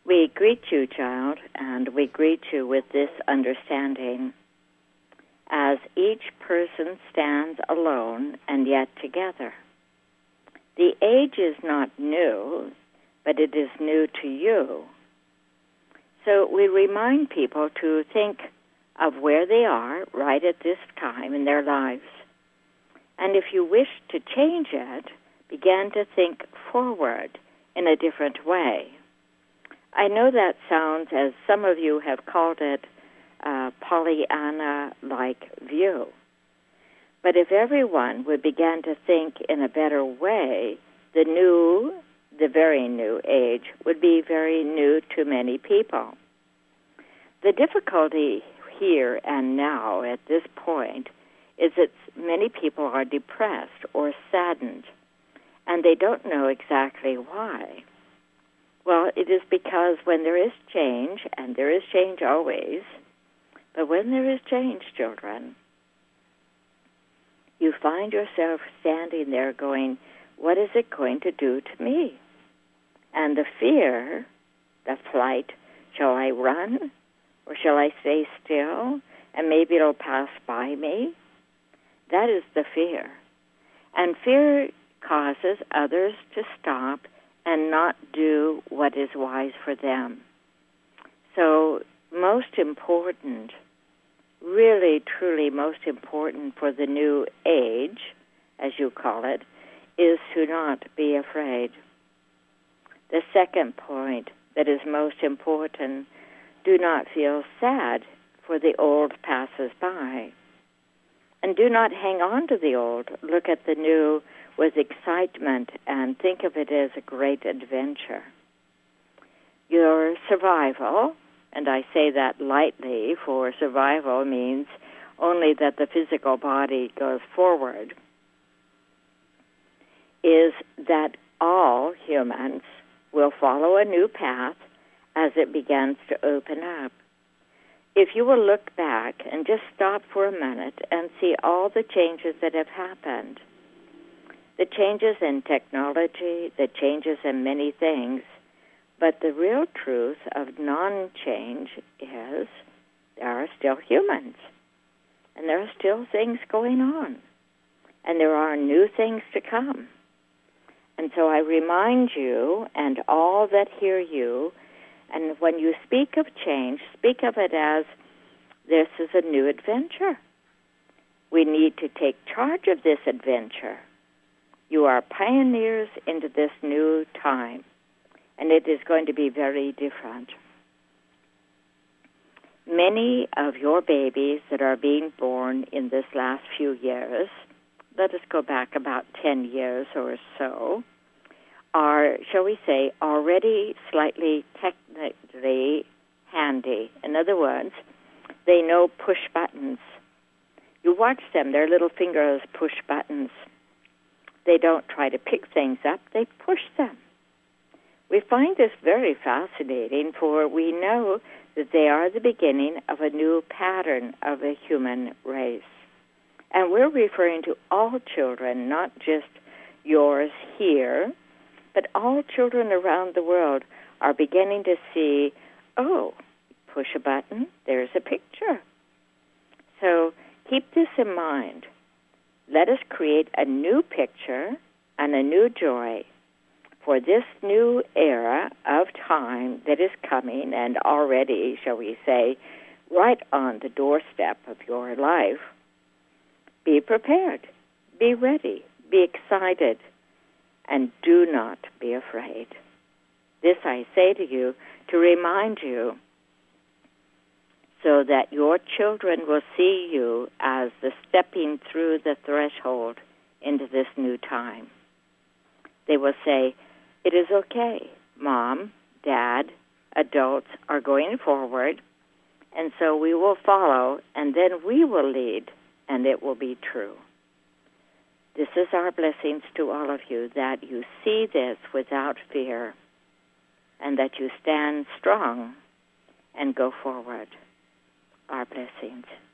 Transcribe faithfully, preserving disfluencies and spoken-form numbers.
We greet you, child, and we greet you with this understanding. As each person stands alone and yet together. The age is not new, but it is new to you. So we remind people to think of where they are right at this time in their lives. And if you wish to change it, begin to think forward in a different way. I know that sounds, as some of you have called it, a Pollyanna-like view. But if everyone would begin to think in a better way, the new, the very new age would be very new to many people. The difficulty here and now at this point is that many people are depressed or saddened, and they don't know exactly why. Well, it is because when there is change, and there is change always, but when there is change, children, you find yourself standing there going, what is it going to do to me? And the fear, the flight, shall I run or shall I stay still and maybe it'll pass by me? That is the fear. And fear causes others to stop and not do what is wise for them. So most important, really, truly most important for the new age, as you call it, is to not be afraid. The second point that is most important, do not feel sad for the old passes by. And do not hang on to the old. Look at the new with excitement and think of it as a great adventure. Your survival, and I say that lightly, for survival means only that the physical body goes forward, is that all humans will follow a new path as it begins to open up. If you will look back and just stop for a minute and see all the changes that have happened, the changes in technology, the changes in many things, but the real truth of non-change is there are still humans, and there are still things going on, and there are new things to come. And so I remind you and all that hear you, and when you speak of change, speak of it as this is a new adventure. We need to take charge of this adventure. You are pioneers into this new time, and it is going to be very different. Many of your babies that are being born in this last few years, let us go back about ten years or so, are, shall we say, already slightly technically handy. In other words, they know push buttons. You watch them, their little fingers push buttons. They don't try to pick things up, they push them. We find this very fascinating, for we know that they are the beginning of a new pattern of the human race. And we're referring to all children, not just yours here, but all children around the world are beginning to see, oh, push a button, there's a picture. So keep this in mind. Let us create a new picture and a new joy for this new era of time that is coming and already, shall we say, right on the doorstep of your life. Be prepared, be ready, be excited, and do not be afraid. This I say to you to remind you so that your children will see you as the stepping through the threshold into this new time. They will say, it is okay, Mom, Dad, adults are going forward, and so we will follow, and then we will lead, and it will be true. This is our blessings to all of you, that you see this without fear, and that you stand strong and go forward. Our blessings.